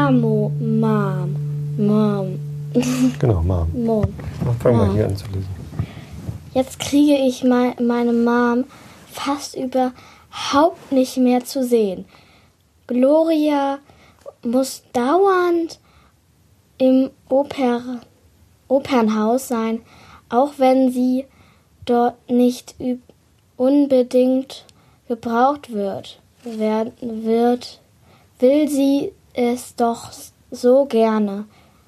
Mom. Genau, Mom. Fang mal hier an zu lesen. Jetzt kriege ich meine Mom fast überhaupt nicht mehr zu sehen. Gloria muss dauernd im Opernhaus sein, auch wenn sie dort nicht unbedingt gebraucht wird, will sie es doch so gerne.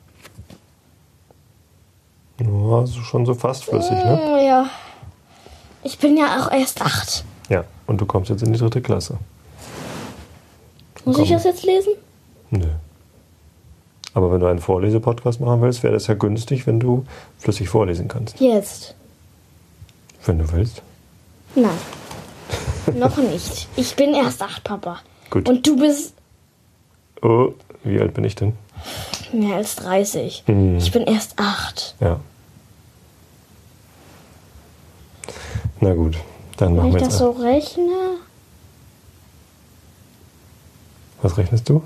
Ja, also schon so fast flüssig, ne? Ja. Ich bin ja auch erst 8. Ja, und du kommst jetzt in die 3. Klasse. Muss ich das jetzt lesen? Nö. Aber wenn du einen Vorlesepodcast machen willst, wäre das ja günstig, wenn du flüssig vorlesen kannst. Jetzt. Wenn du willst. Nein. Noch nicht. Ich bin erst 8, Papa. Gut. Und du bist... Oh, wie alt bin ich denn? Mehr als 30. Ich bin erst 8. Ja. Na gut, dann machen wir Wenn ich jetzt... das so rechne... Was rechnest du?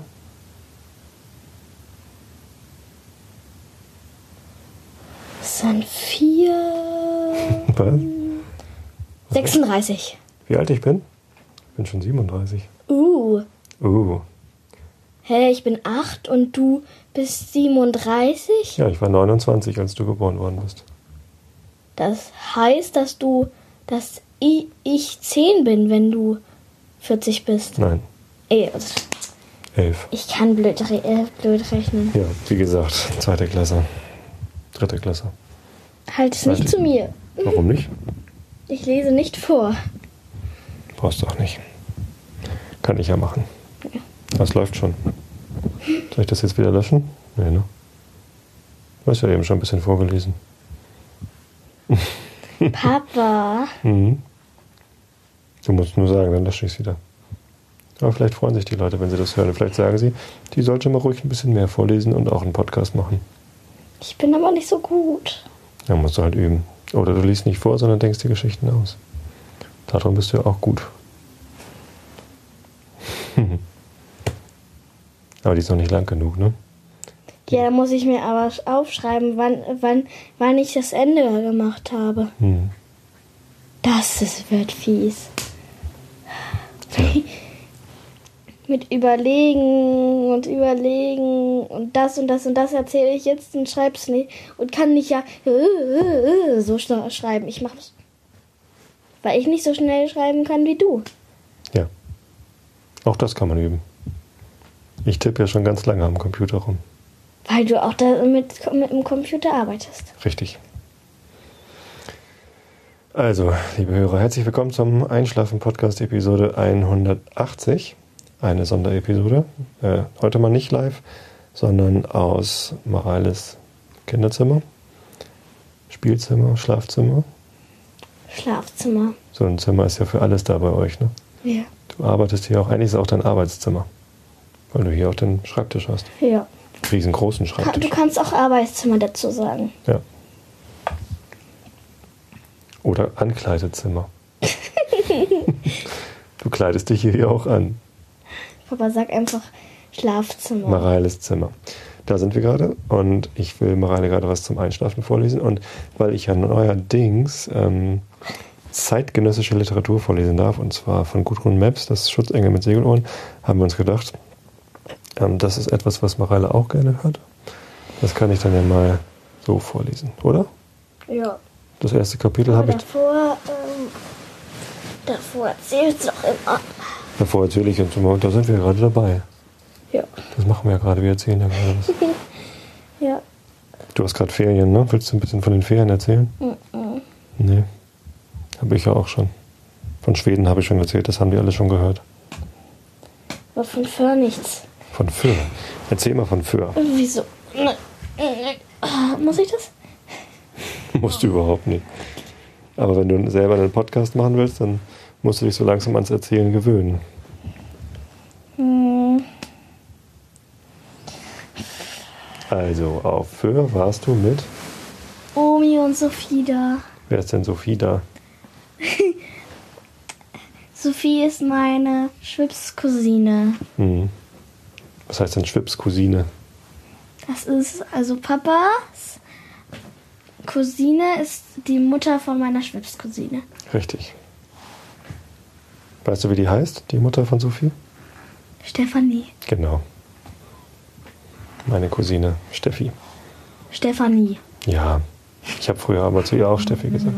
Das sind 4... Was? 36. Wie alt ich bin? Ich bin schon 37. Hä, ich bin 8 und du bist 37? Ja, ich war 29, als du geboren worden bist. Das heißt, dass ich 10 bin, wenn du 40 bist. Nein, 11. Ich kann blöd rechnen. Ja, wie gesagt, 2. Klasse. 3. Klasse. Halt es nicht zu mir. Warum nicht? Ich lese nicht vor. Brauchst du auch nicht. Kann ich ja machen. Ja. Das läuft schon. Soll ich das jetzt wieder löschen? Nee, ne? Du hast ja eben schon ein bisschen vorgelesen. Papa. Du musst nur sagen, dann lösche ich es wieder. Aber vielleicht freuen sich die Leute, wenn sie das hören. Vielleicht sagen sie, die sollte mal ruhig ein bisschen mehr vorlesen und auch einen Podcast machen. Ich bin aber nicht so gut. Ja, musst du halt üben. Oder du liest nicht vor, sondern denkst die Geschichten aus. Darum bist du ja auch gut. Aber die ist noch nicht lang genug, ne? Ja, da muss ich mir aber aufschreiben, wann ich das Ende gemacht habe. Wird fies. Ja. Mit Überlegen und das erzähle ich jetzt und schreib's nicht und kann nicht so schnell schreiben. Ich mach's, weil ich nicht so schnell schreiben kann wie du. Ja, auch das kann man üben. Ich tippe ja schon ganz lange am Computer rum. Weil du auch da mit dem Computer arbeitest. Richtig. Also, liebe Hörer, herzlich willkommen zum Einschlafen-Podcast Episode 180. Eine Sonderepisode. Heute mal nicht live, sondern aus Mareiles Kinderzimmer, Spielzimmer, Schlafzimmer. Schlafzimmer. So ein Zimmer ist ja für alles da bei euch, ne? Ja. Du arbeitest hier auch, eigentlich ist es auch dein Arbeitszimmer, weil du hier auch den Schreibtisch hast. Ja. Riesengroßen Schreibtisch. Du kannst auch Arbeitszimmer dazu sagen. Ja. Oder Ankleidezimmer. Du kleidest dich hier auch an. Papa, sag einfach Schlafzimmer. Mareiles Zimmer. Da sind wir gerade und ich will Mareile gerade was zum Einschlafen vorlesen. Und weil ich ja neuerdings zeitgenössische Literatur vorlesen darf, und zwar von Gudrun Maps, das Schutzengel mit Segelohren, haben wir uns gedacht, das ist etwas, was Mareile auch gerne hört. Das kann ich dann ja mal so vorlesen, oder? Ja. Das erste Kapitel habe ich... Davor erzählst du doch immer. Davor erzähle ich jetzt immer, und da sind wir gerade dabei. Ja. Das machen wir ja gerade, wir erzählen ja gerade was. Ja. Du hast gerade Ferien, ne? Willst du ein bisschen von den Ferien erzählen? Nee. Habe ich ja auch schon. Von Schweden habe ich schon erzählt, das haben die alle schon gehört. Aber von Föhr nichts. Von Föhr? Erzähl mal von Föhr. Wieso? Muss ich das? Musst du überhaupt nicht. Aber wenn du selber einen Podcast machen willst, dann musst du dich so langsam ans Erzählen gewöhnen. Also, auf Föhr warst du mit? Omi und Sophie da. Wer ist denn Sophie da? Sophie ist meine Schwibscousine. Was Was heißt denn Schwipps Cousine? Das ist, also Papas Cousine ist die Mutter von meiner Schwipps-Cousine. Richtig. Weißt du, wie die heißt, die Mutter von Sophie? Stefanie. Genau. Meine Cousine Steffi. Stefanie. Ja, ich habe früher aber zu ihr auch Steffi gesagt.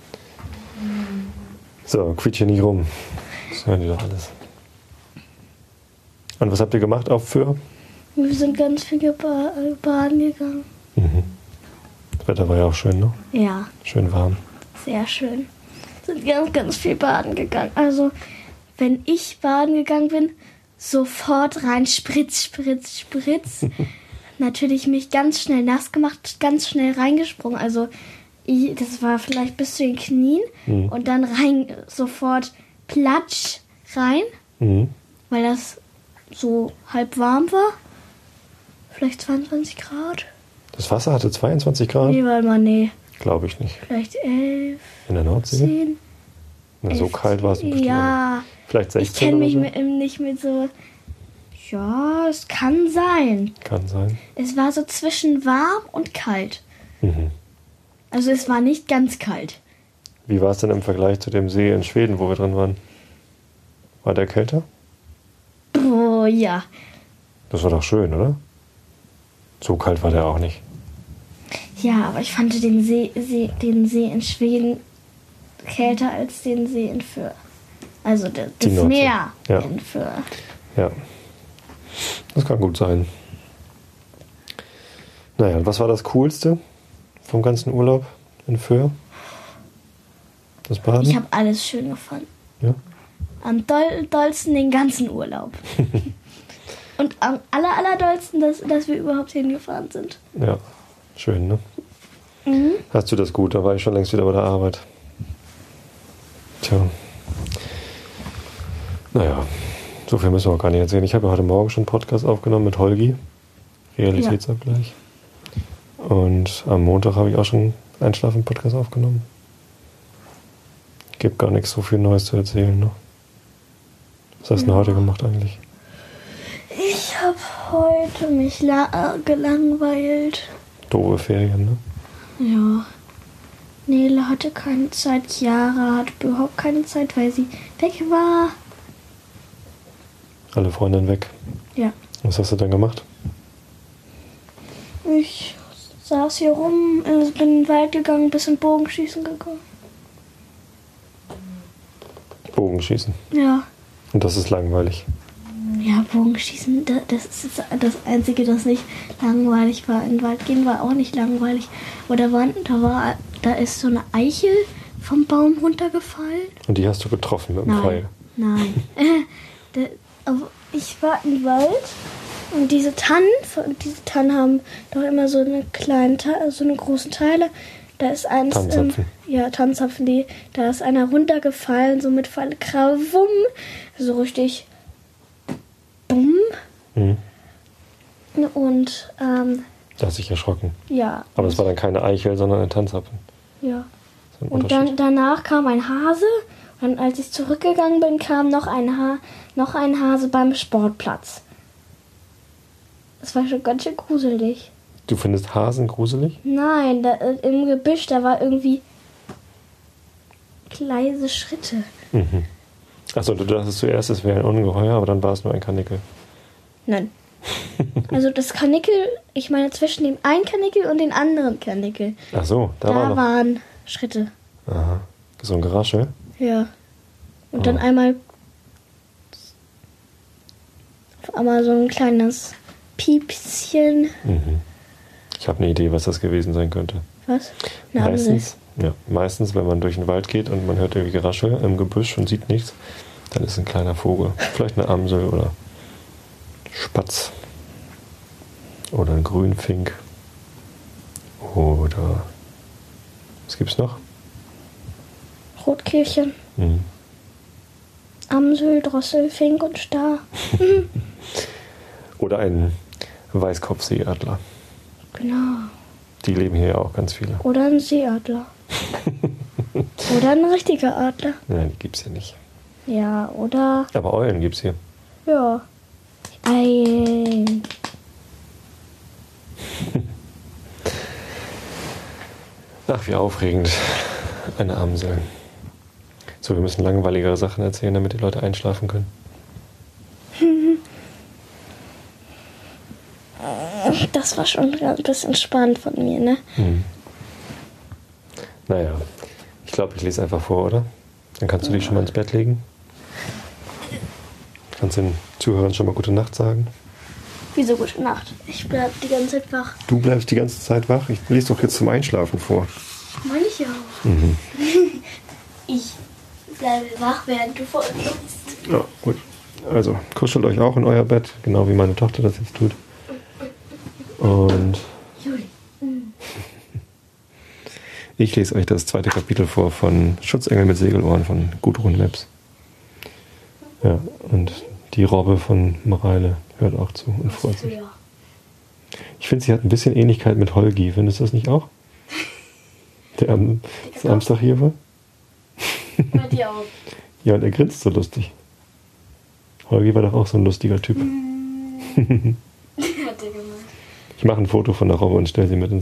So, quietsch hier nicht rum. Das hören die doch alles. Und was habt ihr gemacht auf Föhr? Wir sind ganz viel baden gegangen. Mhm. Das Wetter war ja auch schön, ne? Ja, Schön warm. sehr schön. Sind ganz, ganz viel baden gegangen. Also, wenn ich baden gegangen bin, sofort rein, Spritz, Spritz, Spritz. Natürlich mich ganz schnell nass gemacht, ganz schnell reingesprungen. Also, das war vielleicht bis zu den Knien. Mhm. Und dann rein, sofort platsch rein, Mhm. weil das so halb warm war. Vielleicht 22 Grad. Das Wasser hatte 22 Grad? Nee, warte mal, nee. Glaube ich nicht. Vielleicht 11, In der Nordsee? 10. Na, so 11, kalt war es bestimmt. Ja, Vielleicht 16 ich kenne mich oder so? nicht mit so... Ja, es kann sein. Kann sein. Es war so zwischen warm und kalt. Mhm. Also es war nicht ganz kalt. Wie war es denn im Vergleich zu dem See in Schweden, wo wir drin waren? War der kälter? Oh ja. Das war doch schön, oder? So kalt war der auch nicht. Ja, aber ich fand den See in Schweden kälter als den See in Föhr. Also das Nordsee. Meer Ja. in Föhr. Ja. Das kann gut sein. Naja, und was war das Coolste vom ganzen Urlaub in Föhr? Das Baden? Ich habe alles schön gefunden. Ja? Am dollsten den ganzen Urlaub. Und am allerdollsten, dass wir überhaupt hingefahren sind. Ja. Schön, ne? Mhm. Hast du das gut? Da war ich schon längst wieder bei der Arbeit. Tja. Naja, so viel müssen wir auch gar nicht erzählen. Ich habe ja heute Morgen schon einen Podcast aufgenommen mit Holgi. Realitätsabgleich. Und am Montag habe ich auch schon einen Einschlafen-Podcast aufgenommen. Gibt gar nichts so viel Neues zu erzählen, ne? Was hast du denn heute gemacht eigentlich? Ich habe heute mich gelangweilt. Doofe Ferien, ne? Ja. Nele hatte keine Zeit. Chiara hatte überhaupt keine Zeit, weil sie weg war. Alle Freundinnen weg. Ja. Was hast du denn gemacht? Ich saß hier rum, bin in den Wald gegangen, ein bisschen Bogenschießen gegangen. Bogenschießen. Ja. Und das ist langweilig. Ja, Bogenschießen, das ist das Einzige, das nicht langweilig war. In den Wald gehen war auch nicht langweilig. Aber da ist so eine Eichel vom Baum runtergefallen. Und die hast du getroffen mit dem Pfeil. Nein. Aber ich war im Wald und diese Tannen haben doch immer so eine so eine großen Teile. Da ist eins, Tannenzapfen. Tannenzapfen, da ist einer runtergefallen, so mit Pfeil, Krawum, so richtig bumm. Mhm. Und, Da hast du dich erschrocken. ja. Aber es war dann keine Eichel, sondern ein Tannenzapfen. Ja. Das ist ein Und Unterschied. danach kam ein Hase. Und als ich zurückgegangen bin, kam noch ein Hase beim Sportplatz. Das war schon ganz schön gruselig. Du findest Hasen gruselig? Nein, im Gebüsch, da war irgendwie leise Schritte. Mhm. Achso, du dachtest zuerst, es wäre ein Ungeheuer, aber dann war es nur ein Kanickel. Nein. Also das Kanickel, ich meine zwischen dem einen Kanickel und den anderen Kanickel. Ach so, da war noch. waren Schritte. Aha. So ein Geraschel. Ja. Und dann einmal auf einmal so ein kleines Piepschen. Mhm. Ich habe eine Idee, was das gewesen sein könnte. Was? Eine Amsel. Meistens, wenn man durch den Wald geht und man hört irgendwie Geraschel im Gebüsch und sieht nichts, dann ist ein kleiner Vogel. Vielleicht eine Amsel oder Spatz. Oder ein Grünfink. Oder was gibt's noch? Rotkehlchen, Mhm. Amsel, Drossel, Fink und Star. Oder ein Weißkopfseeadler. Genau. Die leben hier ja auch ganz viele. Oder ein Seeadler. Oder ein richtiger Adler. Nein, die gibt's hier nicht. Ja, oder... Aber Eulen gibt's hier. Ja. Ein. Ach, wie aufregend. Eine Amsel. So, wir müssen langweiligere Sachen erzählen, damit die Leute einschlafen können. Das war schon ein bisschen spannend von mir, ne? Naja, ich glaube, ich lese einfach vor, oder? Dann kannst du dich schon mal ins Bett legen. Kannst den Zuhörern schon mal gute Nacht sagen. Wieso gute Nacht? Ich bleib die ganze Zeit wach. Du bleibst die ganze Zeit wach? Ich lese doch jetzt zum Einschlafen vor. Meine ich auch. Ich bleibe wach, während du vor uns liest. Ja, gut. Also, kuschelt euch auch in euer Bett, genau wie meine Tochter das jetzt tut. Und Juli. ich lese euch das 2. Kapitel vor von Schutzengel mit Segelohren von Gudrun Maps. Ja, und die Robbe von Mareile hört auch zu und freut sich. Ich finde, sie hat ein bisschen Ähnlichkeit mit Holgi. Findest du das nicht auch? Der am Samstag hier war? Bei dir auch. Ja, und er grinst so lustig. Holgi war doch auch so ein lustiger Typ. Hat der gemacht. Ich mache ein Foto von der Robbe und stelle sie mit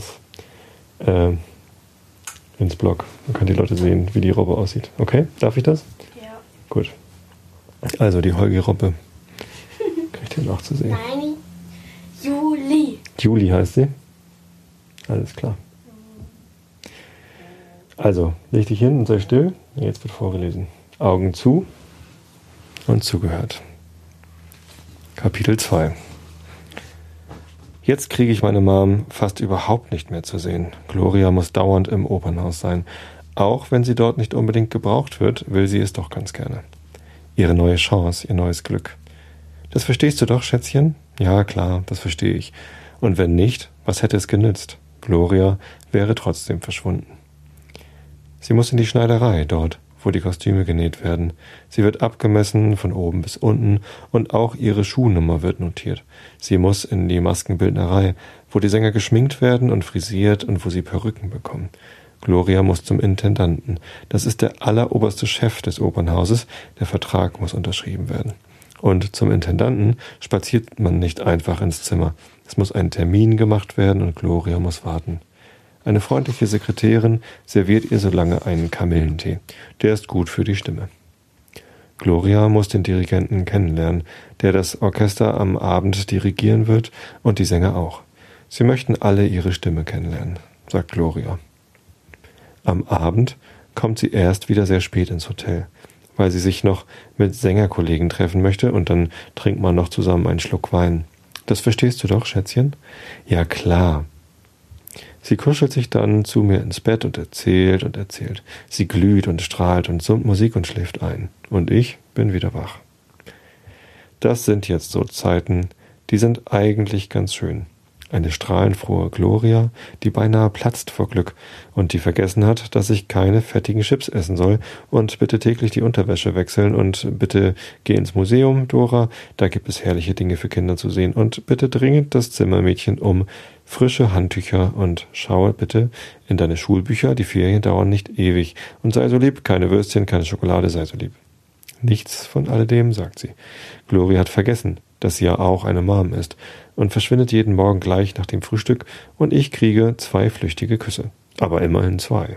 ins Blog. Dann können die Leute sehen, wie die Robbe aussieht. Okay, darf ich das? Ja. Gut. Also die Holgi-Robbe. Kriegt ihr noch zu sehen. Nein, Juli. Juli heißt sie. Alles klar. Also, leg dich hin und sei still. Jetzt wird vorgelesen. Augen zu und zugehört. Kapitel 2. Jetzt kriege ich meine Mom fast überhaupt nicht mehr zu sehen. Gloria muss dauernd im Opernhaus sein. Auch wenn sie dort nicht unbedingt gebraucht wird, will sie es doch ganz gerne. Ihre neue Chance, ihr neues Glück. Das verstehst du doch, Schätzchen? Ja, klar, das verstehe ich. Und wenn nicht, was hätte es genützt? Gloria wäre trotzdem verschwunden. Sie muss in die Schneiderei, dort, wo die Kostüme genäht werden. Sie wird abgemessen von oben bis unten und auch ihre Schuhnummer wird notiert. Sie muss in die Maskenbildnerei, wo die Sänger geschminkt werden und frisiert und wo sie Perücken bekommen. Gloria muss zum Intendanten. Das ist der alleroberste Chef des Opernhauses. Der Vertrag muss unterschrieben werden. Und zum Intendanten spaziert man nicht einfach ins Zimmer. Es muss ein Termin gemacht werden und Gloria muss warten. Eine freundliche Sekretärin serviert ihr so lange einen Kamillentee. Der ist gut für die Stimme. Gloria muss den Dirigenten kennenlernen, der das Orchester am Abend dirigieren wird und die Sänger auch. Sie möchten alle ihre Stimme kennenlernen, sagt Gloria. Am Abend kommt sie erst wieder sehr spät ins Hotel, weil sie sich noch mit Sängerkollegen treffen möchte und dann trinkt man noch zusammen einen Schluck Wein. Das verstehst du doch, Schätzchen? Ja, klar. Sie kuschelt sich dann zu mir ins Bett und erzählt und erzählt. Sie glüht und strahlt und summt Musik und schläft ein. Und ich bin wieder wach. Das sind jetzt so Zeiten, die sind eigentlich ganz schön. Eine strahlenfrohe Gloria, die beinahe platzt vor Glück und die vergessen hat, dass ich keine fettigen Chips essen soll und bitte täglich die Unterwäsche wechseln und bitte geh ins Museum, Dora, da gibt es herrliche Dinge für Kinder zu sehen und bitte dringend das Zimmermädchen um frische Handtücher und schaue bitte in deine Schulbücher, die Ferien dauern nicht ewig und sei so lieb, keine Würstchen, keine Schokolade, sei so lieb. Nichts von alledem, sagt sie. Gloria hat vergessen, dass sie ja auch eine Mom ist und verschwindet jeden Morgen gleich nach dem Frühstück und ich kriege 2 flüchtige Küsse. Aber immerhin 2.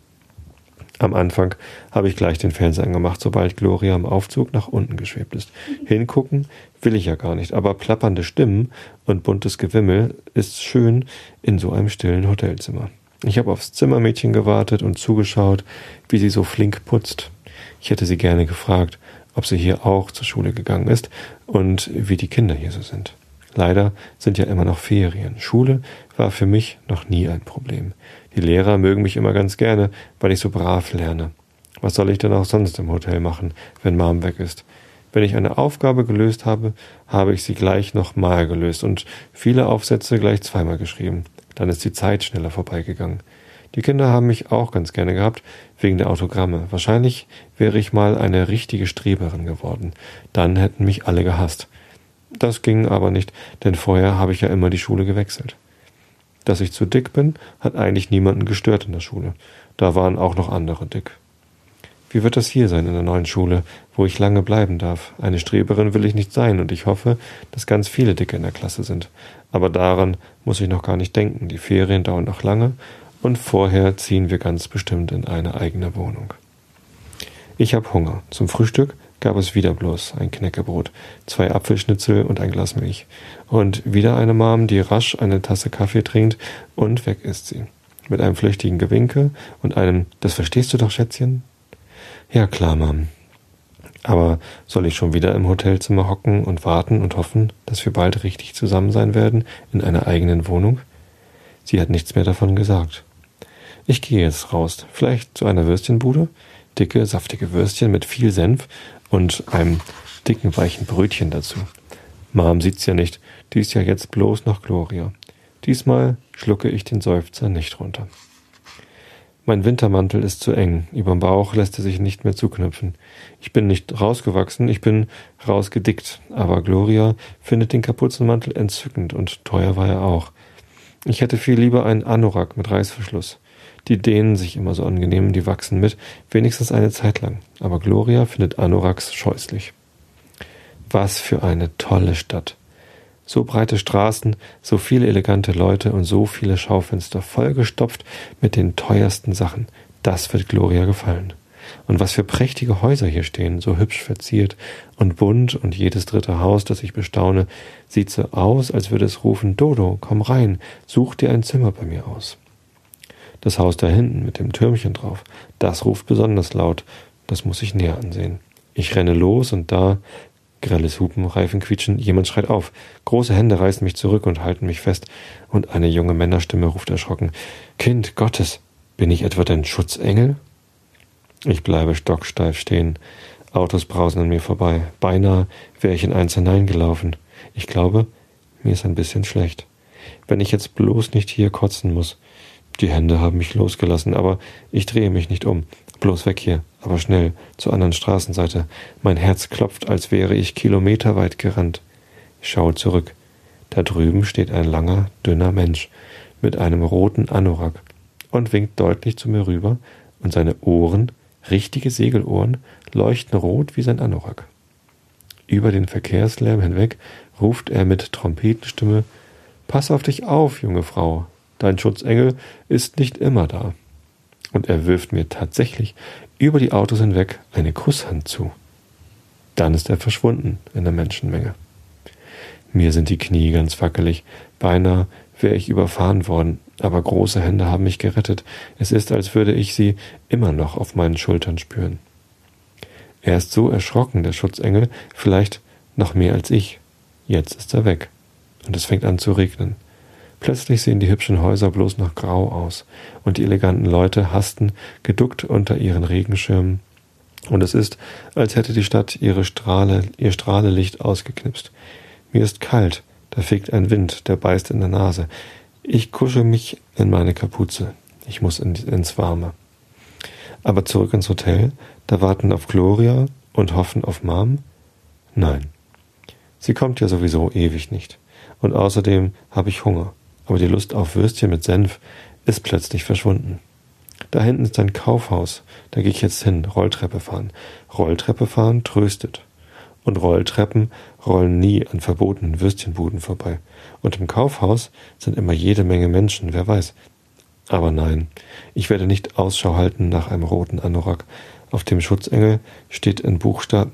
Am Anfang habe ich gleich den Fernseher angemacht, sobald Gloria im Aufzug nach unten geschwebt ist. Hingucken will ich ja gar nicht, aber plappernde Stimmen und buntes Gewimmel ist schön in so einem stillen Hotelzimmer. Ich habe aufs Zimmermädchen gewartet und zugeschaut, wie sie so flink putzt. Ich hätte sie gerne gefragt, ob sie hier auch zur Schule gegangen ist und wie die Kinder hier so sind. Leider sind ja immer noch Ferien. Schule war für mich noch nie ein Problem. Die Lehrer mögen mich immer ganz gerne, weil ich so brav lerne. Was soll ich denn auch sonst im Hotel machen, wenn Mom weg ist? Wenn ich eine Aufgabe gelöst habe, habe ich sie gleich nochmal gelöst und viele Aufsätze gleich 2-mal geschrieben. Dann ist die Zeit schneller vorbeigegangen. Die Kinder haben mich auch ganz gerne gehabt, wegen der Autogramme. Wahrscheinlich wäre ich mal eine richtige Streberin geworden. Dann hätten mich alle gehasst. Das ging aber nicht, denn vorher habe ich ja immer die Schule gewechselt. Dass ich zu dick bin, hat eigentlich niemanden gestört in der Schule. Da waren auch noch andere dick. Wie wird das hier sein in der neuen Schule, wo ich lange bleiben darf? Eine Streberin will ich nicht sein und ich hoffe, dass ganz viele Dicke in der Klasse sind. Aber daran muss ich noch gar nicht denken. Die Ferien dauern noch lange und vorher ziehen wir ganz bestimmt in eine eigene Wohnung. Ich habe Hunger. Zum Frühstück gab es wieder bloß ein Knäckebrot, 2 Apfelschnitzel und ein Glas Milch. Und wieder eine Mom, die rasch eine Tasse Kaffee trinkt und weg ist sie. Mit einem flüchtigen Gewinke und einem „Das verstehst du doch, Schätzchen?" Ja, klar, Mom. Aber soll ich schon wieder im Hotelzimmer hocken und warten und hoffen, dass wir bald richtig zusammen sein werden in einer eigenen Wohnung? Sie hat nichts mehr davon gesagt. Ich gehe jetzt raus, vielleicht zu einer Würstchenbude, dicke, saftige Würstchen mit viel Senf und einem dicken, weichen Brötchen dazu. Mom sieht's ja nicht, die ist ja jetzt bloß noch Gloria. Diesmal schlucke ich den Seufzer nicht runter. Mein Wintermantel ist zu eng, überm Bauch lässt er sich nicht mehr zuknöpfen. Ich bin nicht rausgewachsen, ich bin rausgedickt, aber Gloria findet den Kapuzenmantel entzückend und teuer war er auch. Ich hätte viel lieber einen Anorak mit Reißverschluss. Die dehnen sich immer so angenehm, die wachsen mit, wenigstens eine Zeit lang. Aber Gloria findet Anoraks scheußlich. Was für eine tolle Stadt. So breite Straßen, so viele elegante Leute und so viele Schaufenster, vollgestopft mit den teuersten Sachen. Das wird Gloria gefallen. Und was für prächtige Häuser hier stehen, so hübsch verziert und bunt, und jedes dritte Haus, das ich bestaune, sieht so aus, als würde es rufen: Dodo, komm rein, such dir ein Zimmer bei mir aus. Das Haus da hinten mit dem Türmchen drauf, das ruft besonders laut, das muss ich näher ansehen. Ich renne los und da, grelles Hupen, Reifenquietschen, jemand schreit auf. Große Hände reißen mich zurück und halten mich fest. Und eine junge Männerstimme ruft erschrocken: Kind Gottes, bin ich etwa dein Schutzengel? Ich bleibe stocksteif stehen. Autos brausen an mir vorbei. Beinahe wäre ich in eins hineingelaufen. Ich glaube, mir ist ein bisschen schlecht. Wenn ich jetzt bloß nicht hier kotzen muss. Die Hände haben mich losgelassen, aber ich drehe mich nicht um. Bloß weg hier, aber schnell, zur anderen Straßenseite. Mein Herz klopft, als wäre ich kilometerweit gerannt. Ich schaue zurück. Da drüben steht ein langer, dünner Mensch mit einem roten Anorak und winkt deutlich zu mir rüber, und seine Ohren, richtige Segelohren, leuchten rot wie sein Anorak. Über den Verkehrslärm hinweg ruft er mit Trompetenstimme: Pass auf dich auf, junge Frau, dein Schutzengel ist nicht immer da. Und er wirft mir tatsächlich über die Autos hinweg eine Kusshand zu. Dann ist er verschwunden in der Menschenmenge. Mir sind die Knie ganz wackelig, beinahe wäre ich überfahren worden, aber große Hände haben mich gerettet. Es ist, als würde ich sie immer noch auf meinen Schultern spüren. Er ist so erschrocken, der Schutzengel, vielleicht noch mehr als ich. Jetzt ist er weg und es fängt an zu regnen. Plötzlich sehen die hübschen Häuser bloß noch grau aus und die eleganten Leute hasten geduckt unter ihren Regenschirmen. Und es ist, als hätte die Stadt ihr Strahlelicht ausgeknipst. Mir ist kalt, da fegt ein Wind, der beißt in der Nase. Ich kuschel mich in meine Kapuze. Ich muss ins Warme. Aber zurück ins Hotel, da warten auf Gloria und hoffen auf Mom? Nein. Sie kommt ja sowieso ewig nicht. Und außerdem habe ich Hunger. Aber die Lust auf Würstchen mit Senf ist plötzlich verschwunden. Da hinten ist ein Kaufhaus, da gehe ich jetzt hin, Rolltreppe fahren. Rolltreppe fahren tröstet. Und Rolltreppen rollen nie an verbotenen Würstchenbuden vorbei. Und im Kaufhaus sind immer jede Menge Menschen, wer weiß. Aber nein, ich werde nicht Ausschau halten nach einem roten Anorak. Auf dem Schutzengel steht in Buchstaben,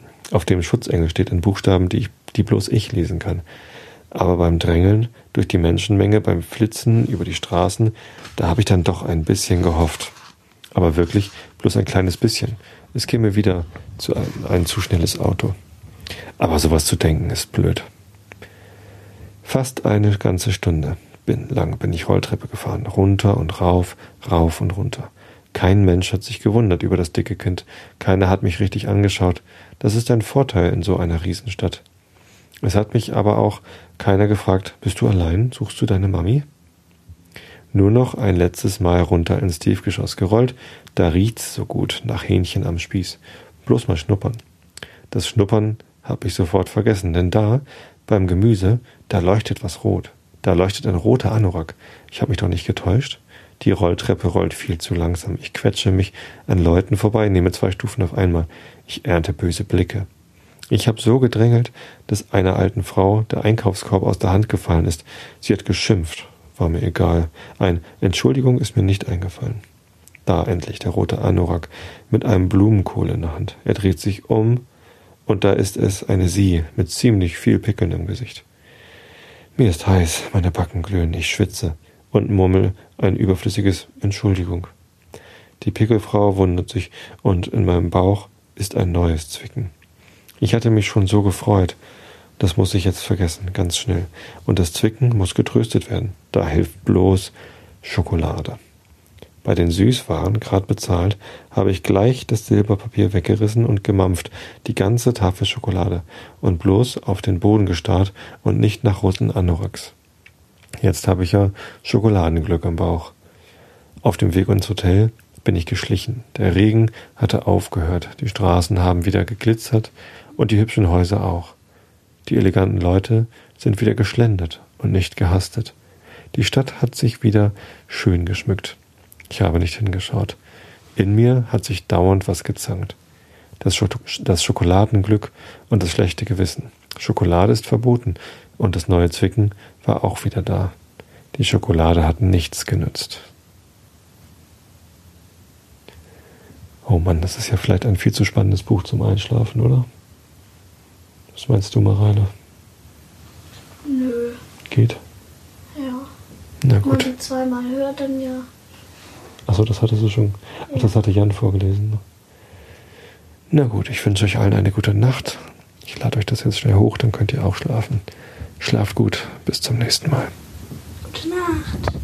die bloß ich lesen kann. Aber beim Drängeln durch die Menschenmenge, beim Flitzen über die Straßen, da habe ich dann doch ein bisschen gehofft. Aber wirklich bloß ein kleines bisschen. Es käme wieder zu ein zu schnelles Auto. Aber sowas zu denken ist blöd. Fast eine ganze Stunde lang bin ich Rolltreppe gefahren, runter und rauf, rauf und runter. Kein Mensch hat sich gewundert über das dicke Kind. Keiner hat mich richtig angeschaut. Das ist ein Vorteil in so einer Riesenstadt. Es hat mich aber auch keiner gefragt: Bist du allein? Suchst du deine Mami? Nur noch ein letztes Mal runter ins Tiefgeschoss gerollt. Da riecht's so gut nach Hähnchen am Spieß. Bloß mal schnuppern. Das Schnuppern habe ich sofort vergessen, denn da, beim Gemüse, da leuchtet was rot. Da leuchtet ein roter Anorak. Ich habe mich doch nicht getäuscht. Die Rolltreppe rollt viel zu langsam. Ich quetsche mich an Leuten vorbei, nehme 2 Stufen auf einmal. Ich ernte böse Blicke. Ich habe so gedrängelt, dass einer alten Frau der Einkaufskorb aus der Hand gefallen ist. Sie hat geschimpft. War mir egal. Ein Entschuldigung ist mir nicht eingefallen. Da endlich der rote Anorak mit einem Blumenkohl in der Hand. Er dreht sich um und da ist es eine Sie mit ziemlich viel Pickeln im Gesicht. Mir ist heiß, meine Backen glühen, ich schwitze und murmel ein überflüssiges Entschuldigung. Die Pickelfrau wundert sich und in meinem Bauch ist ein neues Zwicken. Ich hatte mich schon so gefreut. Das muss ich jetzt vergessen, ganz schnell. Und das Zwicken muss getröstet werden. Da hilft bloß Schokolade. Bei den Süßwaren, gerade bezahlt, habe ich gleich das Silberpapier weggerissen und gemampft, die ganze Tafel Schokolade, und bloß auf den Boden gestarrt und nicht nach roten Anoraks. Jetzt habe ich ja Schokoladenglück am Bauch. Auf dem Weg ins Hotel bin ich geschlichen. Der Regen hatte aufgehört, die Straßen haben wieder geglitzert und die hübschen Häuser auch. Die eleganten Leute sind wieder geschlendert und nicht gehastet. Die Stadt hat sich wieder schön geschmückt. Ich habe nicht hingeschaut. In mir hat sich dauernd was gezankt. Das Schokoladenglück und das schlechte Gewissen. Schokolade ist verboten und das neue Zwicken war auch wieder da. Die Schokolade hat nichts genützt. Oh Mann, das ist ja vielleicht ein viel zu spannendes Buch zum Einschlafen, oder? Was meinst du, Mareile? Nö. Geht? Ja. Na Wenn man gut. die zweimal hört, dann ja. Achso, das hattest du schon. Ach, das hatte Jan vorgelesen. Ne? Na gut, ich wünsche euch allen eine gute Nacht. Ich lade euch das jetzt schnell hoch, dann könnt ihr auch schlafen. Schlaft gut, bis zum nächsten Mal. Gute Nacht.